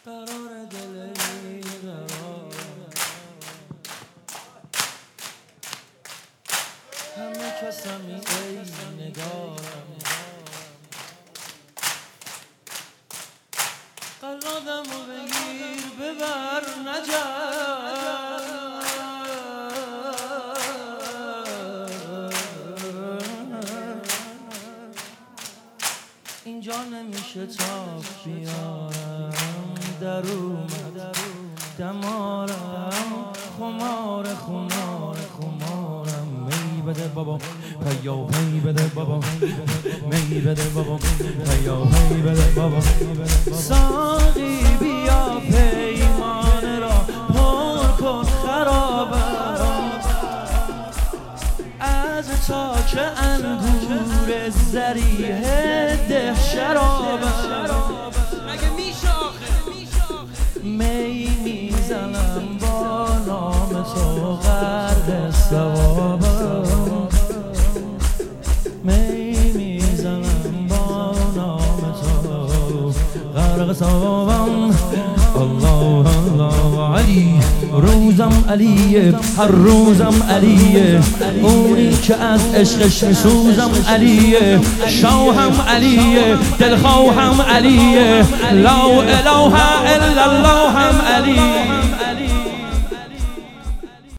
قرار دلی قرار همه کسمی ای نگارم قرادمو بگیر ببر نجر اینجا نمیشه تاب بیارم در اومد دمارم خمارم می بده بابا پیاپی بده بابا می بده بابا پیاپی بده بابا ساقی بیا پیمان را پر کن خرابم از تاک انگور زریح ده شرابم مگه میشه آخه می میزنم با نام تو غرق ثوابم می میزنم با نام تو غرق ثوابم الله الله علی روزم علیه هر روزم علیه اونی که از عشقش میسوزم علیه شاهم علیه دلخواهم علیه لا اله الا الله هم علیه